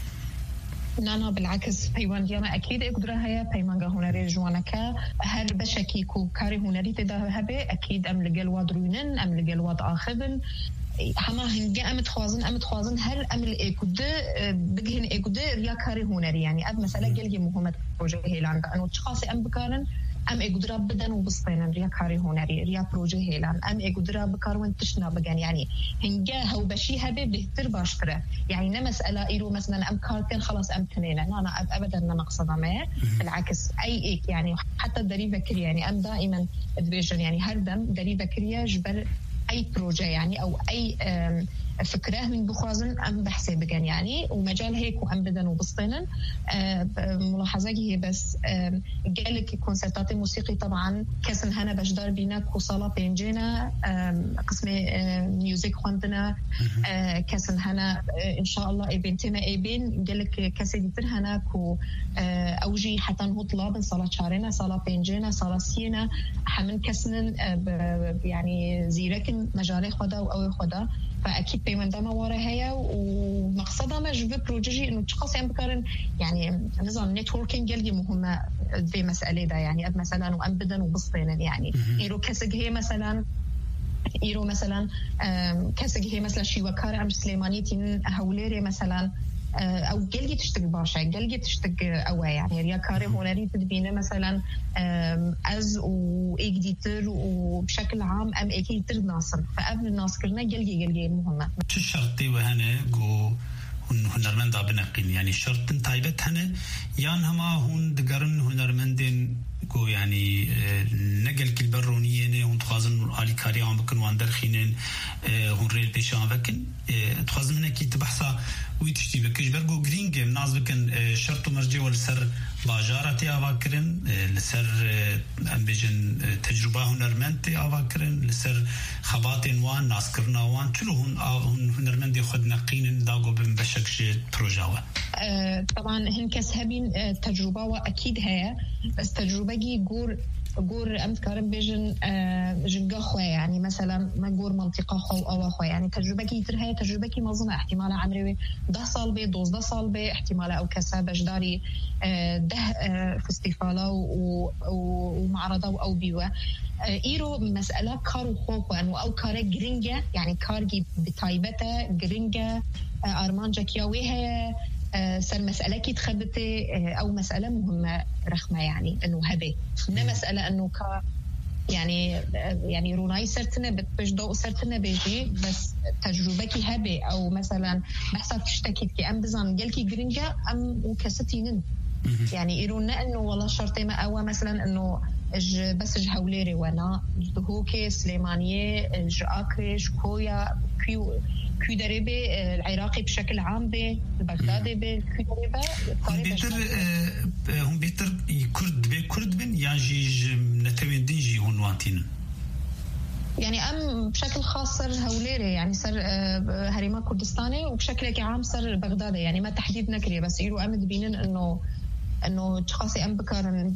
لا بالعكس حيوان ديانا أكيد إقدرها هي بيمانجا هنري جوانكا هر بشكي كو كاري هنري تدهبه أكيد أم لجل وادرونن أم لجل واد آخذن حما هنجا أمد خوازن هر أم الإيكود بجهن إيكود ريا كاري هنري يعني أب مسألة جلجي مهمة بروجي هيلان أنو تشخاصي أم بكارن أم إقدرها بدن وبسطينا ريا كاري هنري ريا بروجي هيلان أم إقدرها بكارون تشنا بجان يعني هنجا هو بشي هبه بهتر باشتره يعني نمسألة إيرو مثلا أم كارتين خلاص أم تنينا أنا أبدا ما نقصد ما بالعكس أي إيك يعني حتى دري ذكري يعني أم دائما أدفيجن يعني هردم دري ذكرية جبر اي بروجي يعني او اي فكره من بخوازن ام بحسب كان يعني ومجال هيك وام بدن وبسطنا ملاحظه هي بس قال لك كونسرتات موسيقي طبعا كسن هنا بجدار بينا كوصاله بينجينا قسم ميوزك خوندنا كسن هنا ان شاء الله ايبنتنا ايبن قال لك كسيدتر هنا كو اوجي حتى نهطلا بن صلاه شارنا صلاه بينجينا صلاه سينا حمن كسن يعني زيركن مجال خدا او خدا فاكيد بيمندما ورا هيا ومقصدها ما جوف بروجي انه تشخص يعني بكارن يعني نظام نتوركينج اللي مهمه في مساله ده يعني مثلا وام بدن وبسطين يعني ايرو كسج هي مثلا ايرو مثلا كسج هي مثلا شي وكار ام سليمانيتين هوليري مثلا او قلقي تشتق باشا قلقي تشتق أوا يعني رياكاري هنري تدبينه مثلا از وإيجديتر وبشكل عام ام إيجديتر ناصر فقبل الناس كرنا قلقي مهمة شو شرطي وهنا جو هنرمند بنقين يعني شرط تايبت هنا يان هما هون دقرن هنرمندين جو يعني نقل كل برونية هون تخازن على كاري عم بكن واندر خينين هون ريل بيشان بكن تخازن هنا كي تبحثا ويتشتي بكش برجو جرين جيم ناس بكن شرط مرجي والسر باجارتي أفكرن لسر أمبيجن تجربة هنرمندي أفكرن لسر خباتين وان ناس كرنا وان كله هون هنرمندي خد نقين داغو بمبشكش بروجاوة طبعا هن كسهبين تجربة وأكيد هي بس تجربة جي جور أمس كارم بيجن جنجا خوي يعني مثلا ما جور منطقة خو أو خوي يعني تجربة كي ترها تجربة كي مظنة احتمال عمري 10 صال بي 12 صال بي احتمال أو كسابة جداري 10 فستيفالا ومعرضة أو بيوة إيرو مسألة كارو خوكو أو كار جرينجا يعني كارجي بتايبته جرينجا أرمانجا كياوي هي سر مسألة كي تخبتي أو مسألة مهمة رخمة يعني إنه هبة إنه مسألة إنه يعني روناي سرتنا بتبش ضوء سرتنا بيجي بس تجربة كي هبة أو مثلا بحسب تشتكيت كي أم بزان جل كي جرينجا أم وكستينن يعني يرونا إنه والله شرطي ما أو مثلا إنه بس جهوليري وانا هوكي سليمانية أكريش كويا كيو دربي العراقي بشكل عام بغدادي كيو دربي هم بيتر كرد بن ياجيج نتوين ديجي هون وانتين يعني أم بشكل خاص صار هوليري يعني صار هريما كردستاني وبشكل عام صار بغدادي يعني ما تحديد نكري بس يرو أمد بينن إنه تخاصي أم بكارن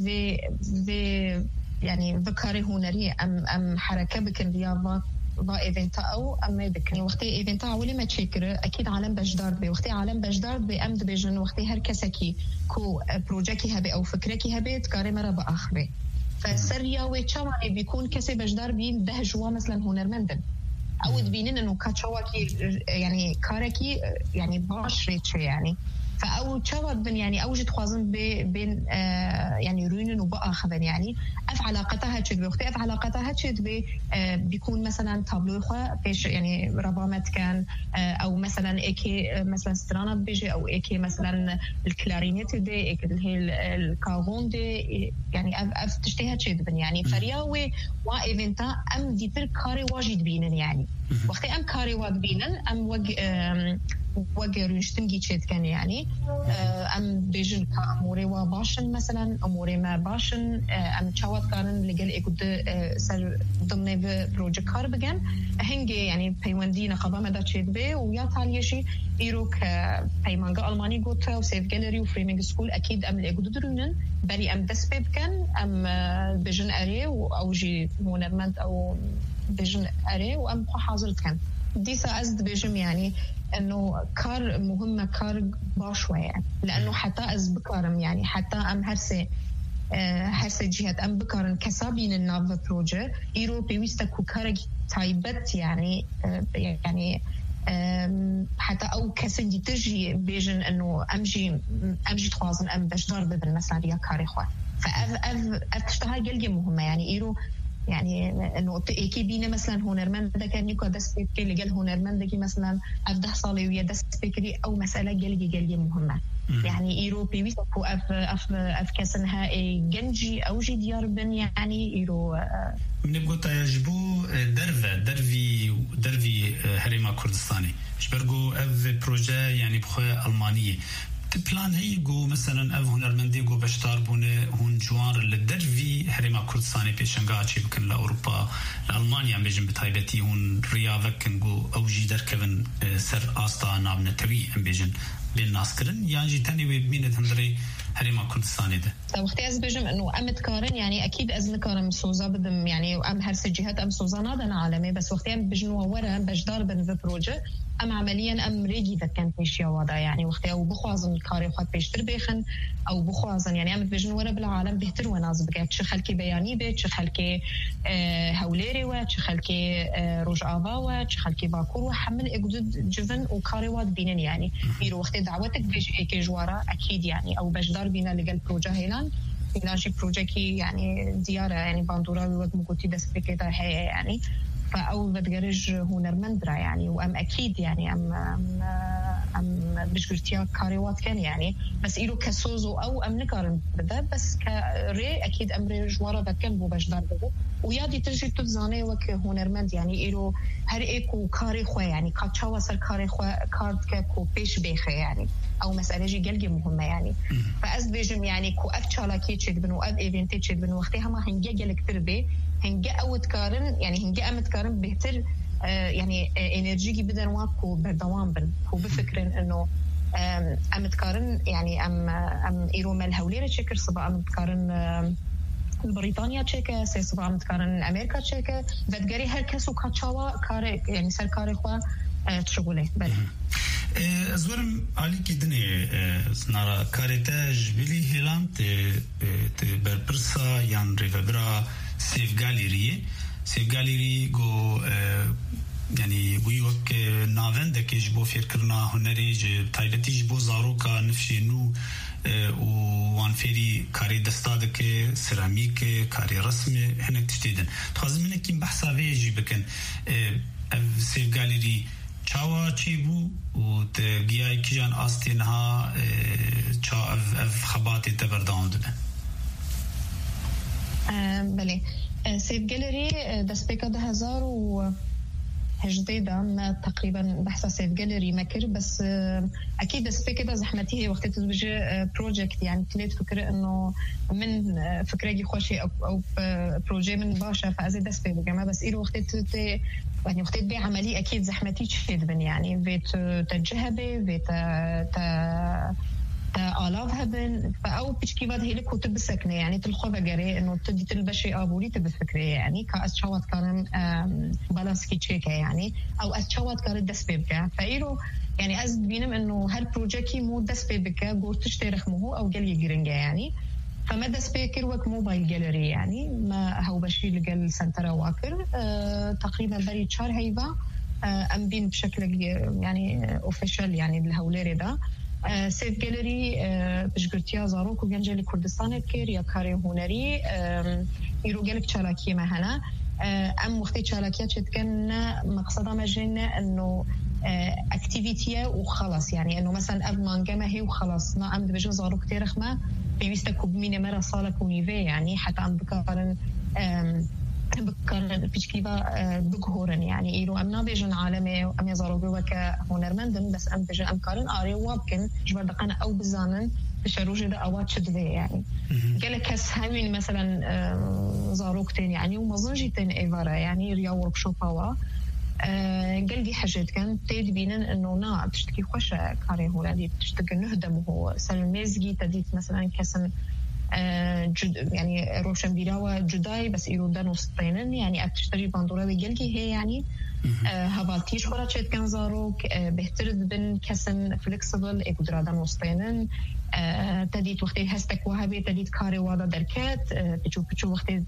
في يعني بكاري هنري أم حركة بكن رياضة با إيفنتا أو أم بكن وقتي إيفنتا أولي ما تشكر أكيد عالم بجدار بي وقتي عالم بجدار بي أم دبيجن وقتي هر كسكي كو بروجكي هبي أو فكركي هبي تكاري مرة بآخري فسريا ويتشامعني بيكون كسي بجدار بين ده جوا مثلا هنرمندن أو تبينين إنه كاتشواكي يعني كاركي يعني باش ريتشي يعني فأو تشاود بن يعني أوجد خوازن بين يعني روينن وبقى خبن يعني أف علاقتها تشد بوقتي أف علاقتها تشد بيكون مثلا تابلو خوا بيش يعني ربامت كان أو مثلا إيكي مثلا سترانا بيجي أو إيكي مثلا الكلارينيت دي إيكي هي الكاغون دي يعني أف تشتيها تشد بن يعني فرياوي وإيفنتا أم ديتر كاري واجد بينن يعني وقتي أم كاري واجد بينن أم وجه رشتنجي تشد كان يعني أم بيجن كأموري وباشن مثلا أموري ما باشن أم تشاوت كارن لجل إيقود سر ضمن بروجكت كار بجن هنجي يعني بيوندينا قبل ما داشيد به ويا تاليشي إيروك بيمانجا ألماني قوتها وسيف جاليري وفريمينج سكول أكيد أم الإيقود درونن بري أم دسبب كان أم بيجن أري أو جي مونرمنت أو بيجن أري وأم حاضرت كان ديسا أزد بيجم يعني إنه كار مهمة كار باشوة يعني لأنه حتى أزبكارم يعني حتى أم هرسي جهات أم بكارن كسابين النافا بروجي إيرو بيويستكو كارج تايبت يعني حتى أو كسندي تجي بيجن إنه أمجي تخوازن أم بشدار بدل مثلا ريا كاري خوا فأف تشتهاي جلجة مهمة يعني إيرو يعني انه ايكي بينا مثلا هنرمند كان يكو دست بكري لجل هنرمند كي مثلا افده صالي ويا دست بكري او مساله جلجي مهمه يعني ايروبي ويسكو اف كسنها جنجي او جي ديار بن يعني ايرو من بقول تجبو درفي كردستاني شبرقو اف بروجه يعني بخوة ألمانية بلان هي جو مثلا اف هنرمندي جو بشتار بونه هون جوار للدرفي هرما كردستاني بيشنغا چي بكن لأوروبا لألمانيا بيجن بتايبتي هون رياضكن جو اوجي دركبن سر آستا نابن توي ام بيجن بين ناس كرن يعني جي تاني ويبينت هندري هرما كردستاني ده وقتي از بيجم انه امت كارن يعني اكيد از نكارن سوزا بدم يعني ام هر سجهات ام سوزا نادن عالمي بس وقتي ام بيجنوا ورا بجدار بن في بروجه ام عمليا ام ريجي ذا كانت ماشيه وضع يعني وقتها وبخوازن كاري خط بيشتر بيخن او بخوازن يعني ام بيجن ورا بالعالم بيهتر وناز بقى شخلكي بياني بيت شخلكي هوليري و شخلكي روج افا و شخلكي باكور وحمل اجدد جفن وكاري واد بينن يعني يرو وقت دعوتك بيش هيك جوارا اكيد يعني او بجدار بينا لقى بروجه هيلان في بروجكي يعني زياره يعني باندورا وقت مقولتي بس كده هي يعني فأو بتجرج هنرمندرا يعني وأم أكيد يعني أم بشكرتيا كاريوات كان يعني بس إيرو كسوزو أو أم نكارن بده بس كري أكيد أمر جوارا بكن بو بجدار بده ويادي تجي تزاني وك هنرمند يعني إيرو هر إيكو كاري خو يعني كاتشوا سر كاري خو كارد كو بيش بيخ يعني أو مسألة جي جلجي مهمة يعني فأز بيجم يعني كو أفتشالا كي تشد بنو أب إيفنتي تشد بنو وقتها ما هنجي جلك تربي هنجا أو تكارن يعني هنجا أم تكارن بهتر يعني إنرجي بدن واكو بدوام بن هو بفكر إنه أم تكارن يعني أم إيرو مال هوليرة شكر صبا أم تكارن بريطانيا تشيكا سي صبا أم تكارن أمريكا تشيكا بدقري هالكسو كاتشاوا كاري يعني سر كاري خوا تشغله بله أزورم عليك دني نرى كاريتاج بلي هيلان بربرسا يان ريفبرا سيف غاليري جو يعني ويوك نافند كيش بو فكرنا هنري تايلتيج بو زاروكا نفشي نو وان فيري كاري دستادك سيراميك كاري رسمي هناك تشتيدن تخازم منك كيم بحثا فيجي بكن سيف غاليري چاوا چی بو و تگیای کیجان آستینها چا اف خباتی تبردان دبن بله سيف جاليري دسبيكا 2011 تقريبا بحث سيف جاليري مكر بس اكيد دسبيكا ده زحمتي هي وقت تزوج بروجكت يعني كنت فكره انه من فكره خوشي او بروجي من باشا فازي دسبيكا جماعه بس إله وقت يعني وقت بي عملي اكيد زحمتي تشد بن يعني فيت تجهبه فيت آلاف هبن فأو بيشكي بعد هي الكتب السكنة يعني تلخوبة جري إنه تدي تلبشي أبوري تبفكرة يعني كأشوات كارن بالانسكي تشيكا يعني أو أشوات كارن دسبيبكا فإيرو يعني أزد بينم إنه هالبروجكتي مو دسبيبكا قرتش تاريخمه أو جل يجرنجا يعني فما دسبيكر وك موبايل جاليري يعني ما هو بشي لقال سنترا واكر تقريبا بريد شهر هيبا أم بين بشكل يعني أوفيشال يعني الهوليري ده سيف جاليري بشكرتيا زاروك وجنجلي كردستان كير يا كاري هنري يرو جالك تشالاكي معنا ام وقت تشالاكيا تكن مقصدها مجرنا انه اكتيفيتي وخلاص يعني انه مثلا اب مانجا هي وخلاص ما ام بجو زاروك تاريخ ما بيستكب مين مره صالك ونيفي يعني حتى ام بكارن بكارن بيشكيبا بجهورن يعني إيرو أم نابجن عالمي أم يزاروا بوكا هنرمندن بس أم بجن أم كارن آري وابكن جبر دقنا أو بزانن بشروج ده أوات شدوه يعني قالك هس هاوين مثلا زاروكتين يعني ومظنجتين إيفارا يعني ريا وركشوباوا قال دي حاجات كان تيد بينن إنه نا بتشتكي خوشة كاري هولادي بتشتكي نهدم هو سلميزجي تديت مثلا كسن يعني روشن بيراوة جداي بس إيرودان وسطينن يعني أبتشتري باندورا بجلجي هي يعني هبالتيش خورا شيت كان زاروك بهترد بن كسن فليكسبل إقدرادان وسطينن تديت وقتي هستك وهبي تديت كاري وادا دركات بيشو وقتي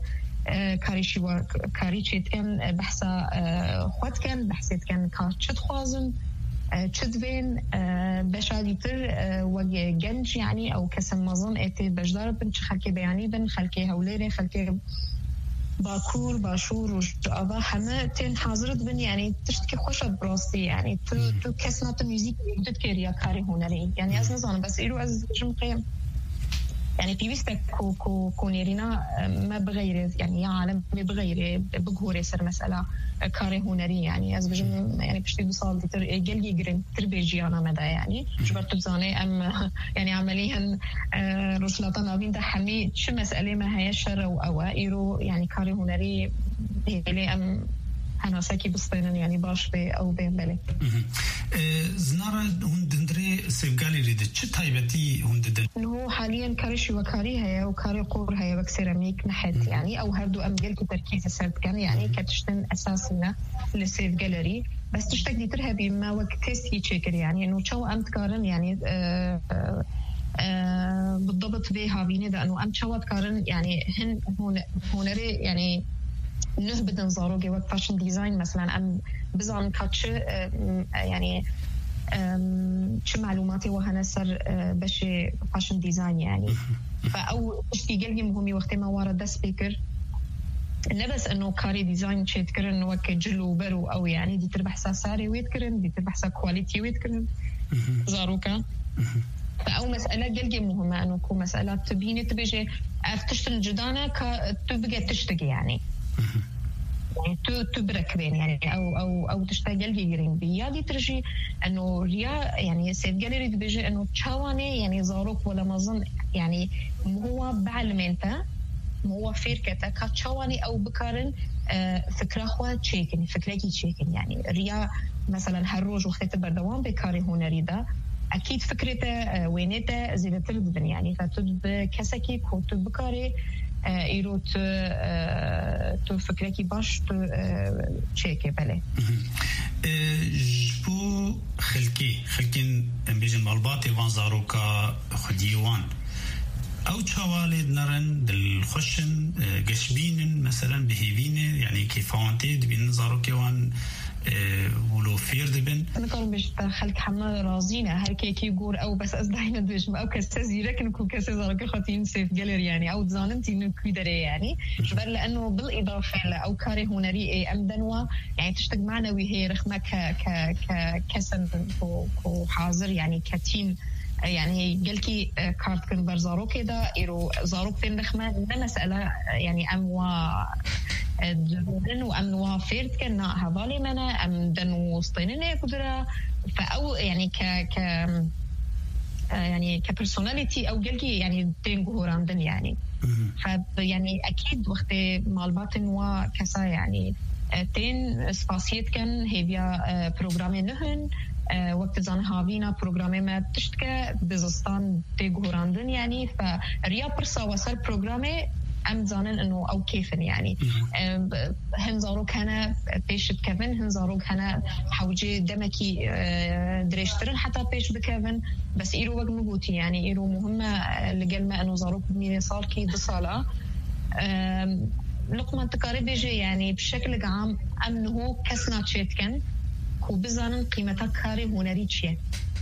كاري شيت كان بحثا خوات كان بحثت كان كارتشت خوازن تشدفين بشاديتر وجه جنج يعني أو كسم مظن إتي بجدار بنش خلكي بياني بن خلكي هوليري خلكي باكور باشور وجابا حما تين حاضرت بن يعني تشتكي خوشة براستي يعني تو كسمة ميوزيك يبدت كيريا كاري هنري يعني أز نظام بس إيرو أز جم قيم يعني في وسط كونيرينا ما بغير يعني عالم بغير بجهور يصير مسألة كاري هنري يعني از بجم يعني بشتي بصال جلجي جرين تربيجي أنا مدى يعني جبرت بزاني أم يعني عمليا رسلطان أبين ده حمي شو مسألة ما هي شر أو إيرو يعني كاري هنري هي أم أنا ساكي بسطينا يعني باش بي أو بين بلي زنارة هندري سيفقالي ريدت شو تايبتي هنددن إنه حاليا كاري وكاري هي وكاري قور هي وكسيراميك نحت يعني أو هردو أمجل كتركيز السرد كان يعني كتشتن أساسنا للسيف جاليري بس تشتكي ترها بما وقتس يتشكر يعني إنه شو أمت كارن يعني بالضبط بها بيني ده إنه أمت شو كارن يعني هنري يعني نهبد نظاروجي وقت فاشن ديزاين مثلا أم بزعم كاتش يعني شو معلوماتي وهنا سر بشي فاشن ديزاين يعني فأو تشتي قلبي مهمي وقت ما ورد ده سبيكر نبس إنه كاري ديزاين شيء تكرن إنه وقت جلو برو أو يعني دي تربح ساساري ويتكرن دي تربح سا كواليتي ويتكرن زاروكا فأو مسألة جلجي مهمة إنه كو مسألة تبيني تبيجي تشتغل جدانة تبقى تشتغي يعني تبرك بين يعني او تشتغل جيرين بيا دي ترجي انه ريا يعني سيف جاليري بيجي انه تشاواني يعني زاروك ولا ما ظن يعني هو بعلمنته هو فيركتا كاتشاواني او بكارن فكره خوا تشيكن فكرتي تشيكن يعني ريا مثلا هالروج وقت بردوان بكاري هنري ده اكيد فكرته وينته زي تردبن يعني فتب كسكي كنت بكاري ایرو تو فکر کی باش تو چیکه بله جبو خلکین بیشتر مالبات وان زاروکا خدیوان او چوالد نرن دل خوشن گشبینن مثلا بهیوینه يعني كيفانتي دبين زاروكيوان ولو فير دبن انا كان بيشتا خلك حنا رازينا هر كي يقول او بس ازدهينا دوش ما او كسازيره كنكو كسازارك خاطين سيف جاليري يعني او زاننتي انه كيدري يعني جبر لانه بالاضافه او كاري هنري امدنوا يعني تشتغل معنا وهي رخمه كسن حاضر يعني كتيم يعني قالكي كارت كن برزارو كده إيرو زاروك تين رخمة مسألة يعني أموا جبرن وأموا فيرت كنا هذالي منا أم دنو وسطيننا قدرة فأو يعني يعني كبرسوناليتي أو قالكي يعني تين جهوران يعني فيعني أكيد وقت مالباتن وكسا يعني تين سباسيت كان هيبيا برنامج نهن وقت زان هاوینا پروگرامی ما تشتکه بزستان تجهراندن يعني فريا برسا وصل پروگرامی ام زانن انه او كيفن يعني هنزارو كان بيشت كيفن هنزارو كان حوجي دمكي دريشترن حتى بيش بكيفن بس ايرو وقت نقوتي يعني ايرو مهمه لقلما انه زارو بني صار كي بصاله لقمه تقارب جي يعني بشكل عام انه كسنا تشيتكن وبزانن قيمتها كاري هنري تشيه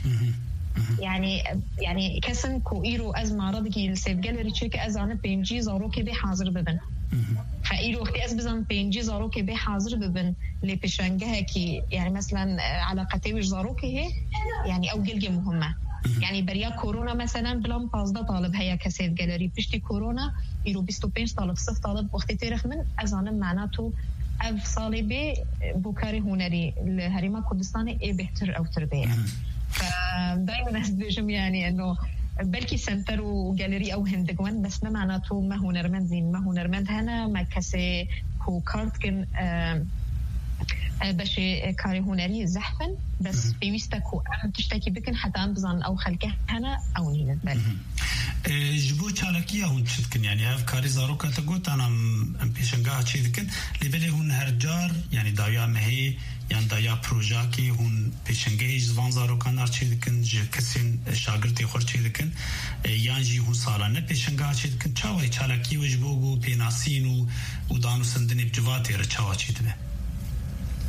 يعني كسن كو ايرو از معرضكي السيف جاليري تشيك ازانه بينجي زاروكي بي حاضر ببن فايرو اختي از بزان بينجي زاروكي بي حاضر ببن لي بيشانجها كي يعني مثلا علاقتي وش زاروكي هي يعني او جلجه مهمه يعني بريا كورونا مثلا بلان بازدا طالب هيا كسيف جاليري بشتي كورونا ايرو 25 طالب صف طالب وقت تاريخ من ازانه معناته اف صالبي بوكاري هنري الهريمه كردستاني اي بهتر او تربيه فدائما اسدجم يعني انه بلكي سنتر وجاليري او هندقوان بس ما معناته ما هنرمند زين ما هنرمند هنا ما كسي كو كارت كن باش كاري هنري زحفن بس بيستكو تشتكي بكن حتى انبزان او خلقه هنا او نين بل جبو چالکیه هون چتکن يعني هف کاری زاروکا تگوت انا پیشنگاه چی دکن لیبلی هون هرجار يعني دایا مهی يعني دایا پروژه کی هون پیشنگاه زبان زاروکا نار چی دکن ج کسین شاگردی خور چی دکن یان جی هون سالانه پیشنگاه چی دکن چاوی چالکی و جبو گو پیناسین و دانو سندنی بجواتی را چاوا چی دبه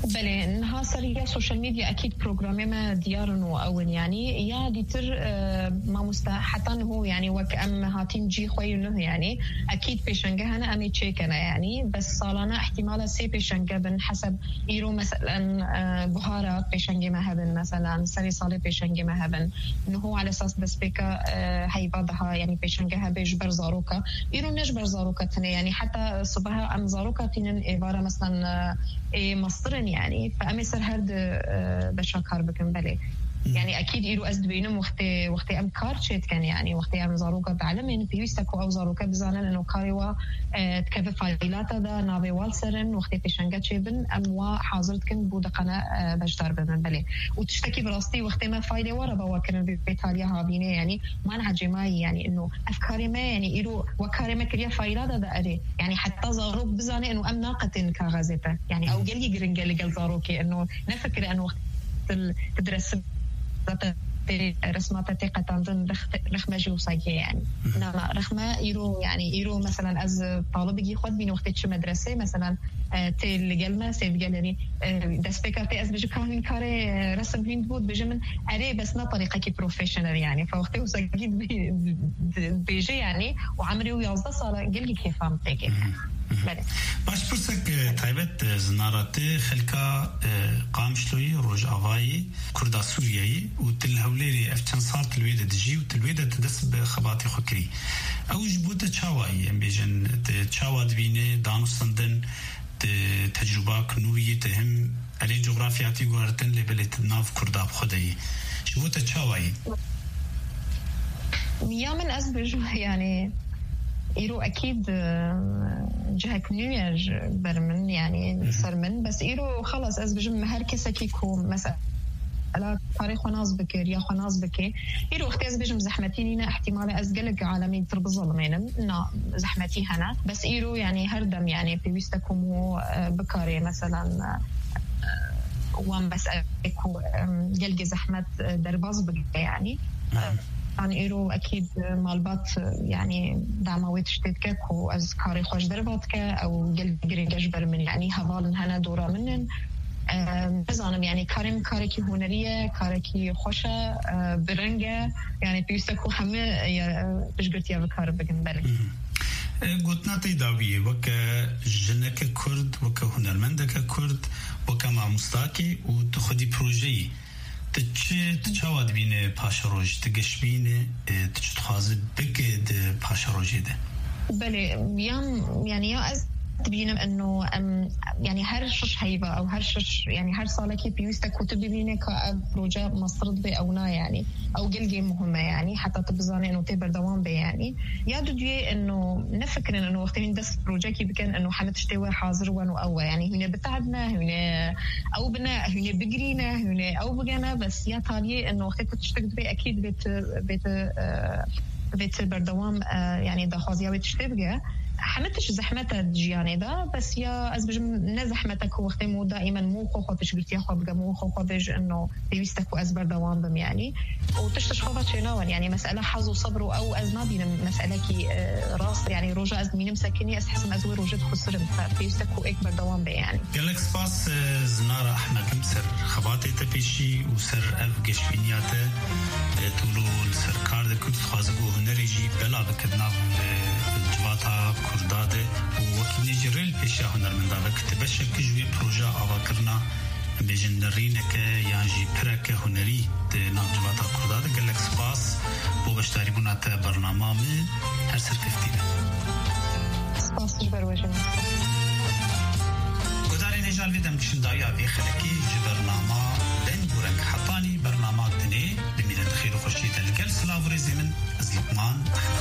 بله انها سرية سوشيال ميديا اكيد بروجرامي ما ديارنو او يعني يا ديتر ما مستحتن هو يعني وكأم هاتين جي خوي انه يعني اكيد بيشنجه انا امي تشيكنا يعني بس صالنا احتمال سي بيشنجه بن حسب ايرو مثلا بهارات بيشنجه ما هبن مثلا سري صالي بيشنجه ما هبن انه هو على اساس بس بيكا هي بعضها يعني بيشنجه بيجبر زاروكا ايرو نجبر زاروكا يعني حتى صباح ام زاروكا تنين عباره مثلا مصرن يعني فأمي سر هرد بشاكار بكم بلي يعني أكيد إيرو أزد بينهم وقتي أم كارتشيت كان يعني وقتي أم زاروكا بعلمين بيوستكو أو زاروكا بزانن إنه كاريوا تكفي فايلات دا نابي والسرن وقتي بيشنجات شيبن أم وحاضرت كن بودقنا بجدار بمن بلي وتشتكي براستي وقتي ما فايلة ورا بواكرن بإيطاليا هابيني يعني ما نعجماي يعني إنه أفكاري ما يعني إيرو وكاري ما كريا فايلات دا أري يعني حتى زاروك بزاني إنه أم ناقة كاغازته يعني أو جلي جرنجل زاروكي إنه نفكر إنه وقت تدرس رسمات تقة تنظن رخمة جوصية يعني لا رخمة يرو مثلا از طالب يجي خد بين وقت شو مدرسة مثلا تيل جلمة سيف جالري دست بكرتي از بيجي كان كاري رسم هند بود بيجي من أري بس نا طريقة كي بروفيشنال يعني فوقتي وسجيد بيجي يعني وعمري ويازده صار جلجي كيف فهمتك باش پرسک تایبت زنارات خلکا قامشلوی روج آوایی کردا سوریایی و تل هولیری افچن صار تلویده دجی و تلویده تدس بخباتی خکری اوج بوده چاوایی ام بیجن چاوا دبینه دانستندن تجربه کنویی تهم علی جغرافیاتی گوارتن لبلیت ناف کردا بخدایی شبوده چاوایی یا من ازبجو يعني إيرو أكيد جهك نيويج برمن يعني صار من بس إيرو خلص أز بجم هر كسا كيكو مسألة تاريخ وناز بكر يا خناز بكي إيرو اختي أز بجم زحمتينينا احتمال أز قلق عالمي ترب ظلمين نا زحمتي هنا بس إيرو يعني هردم يعني بيستكمو بكاري مثلا وان بس أكو قلق زحمة درباز بكي يعني عن إيرو أكيد مالبات يعني دعمويت شتيتك وأز كاري خوش درباتك أو قلقري ججبر من يعني هفالن هنا دورا منن بزانم يعني كاركي هنرية كاركي خوشة برنجة يعني بيستكو همه بجبرتيا بكار بگن بله قلتنا تيداوية وكا جنك كرد وكا هنرمندك كرد وكا مع مستاكي وتخدي بروجي تشاود بين باشروج تقشبين تشتخاز بقد باشروج ده بله يعني يا أز تبينم إنه يعني هر شش هيبة أو هر شش يعني هر صالة كي بيوستك كتب بينه كبروجة مصرد بأونا يعني أو جلجة مهمة يعني حتى تبزاني إنه تبر دوام بي يعني يا دودي إنه نفكر إنه وقت من دس بروجة كي بكن إنه حمد تشتوي حاضر وانو أول يعني هنا بتعبنا هنا أو بنا هنا بجرينا هنا أو بجنا بس يا تالي إنه وقت تشتغل بي أكيد بيت بردوام يعني دخازيا بتشتغل حمتش زحمتها جياني دا بس يا أزبج نزحمتك وقت مو دائما مو خوفش قلت يا خو بقى مو خوفش إنه بيستك وأزبر دوام بم يعني وتشتش خوفت شنوان يعني مسألة حظ وصبر أو أزما بين مسألة كي راس يعني رجع أزمين مسكني أسحس ما أزور وجد خسر فبيستك وأكبر دوام بي يعني. قالك سباس زنارة أحمد مسر خباتي تبيشي وسر أف قشبينياته تولو السر كارد كنت خازقو هنريجي بلا بكدنا جواتا كرداده ووكي نجرل بيشا هنرمندا كتبشك جوي بروجا أواكرنا بجنرينك يانجي برك هنري ناف جواتا كرداده قالك سباس بو بشتاري بناتا برنامه من هر سر كفتينه سباس جبر وجهنا قداري نجال فيدم كشندايا في خلقي جبرنامه دن بورنك حطاني برنامه دني لمن الخير وخشية الكل سلاف رزي من أزلقمان